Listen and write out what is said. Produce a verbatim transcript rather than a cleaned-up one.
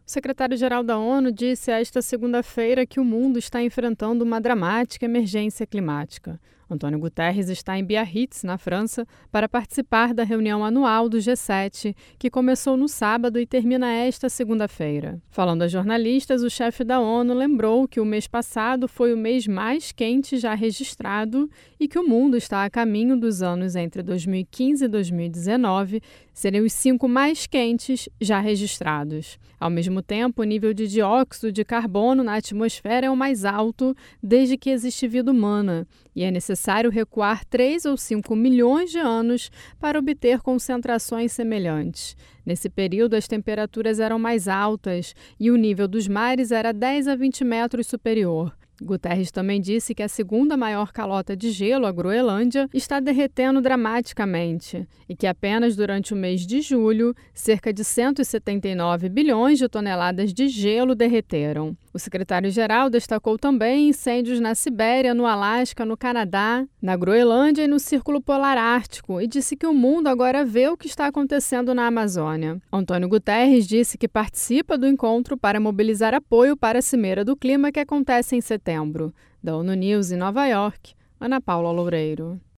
O secretário-geral da ONU disse esta segunda-feira que o mundo está enfrentando uma dramática emergência climática. Antônio Guterres está em Biarritz, na França, para participar da reunião anual do G sete, que começou no sábado e termina esta segunda-feira. Falando a jornalistas, o chefe da ONU lembrou que o mês passado foi o mês mais quente já registrado e que o mundo está a caminho dos anos entre dois mil e quinze e dois mil e dezenove, serem os cinco mais quentes já registrados. Ao mesmo tempo, o nível de dióxido de carbono na atmosfera é o mais alto desde que existe vida humana, e é necessário recuar três ou cinco milhões de anos para obter concentrações semelhantes. Nesse período, as temperaturas eram mais altas e o nível dos mares era dez a vinte metros superior. Guterres também disse que a segunda maior calota de gelo, a Groenlândia, está derretendo dramaticamente e que apenas durante o mês de julho, cerca de cento e setenta e nove bilhões de toneladas de gelo derreteram. O secretário-geral destacou também incêndios na Sibéria, no Alasca, no Canadá, na Groenlândia e no Círculo Polar Ártico e disse que o mundo agora vê o que está acontecendo na Amazônia. Antônio Guterres disse que participa do encontro para mobilizar apoio para a Cimeira do Clima que acontece em setembro. Da ONU News em Nova York, Ana Paula Loureiro.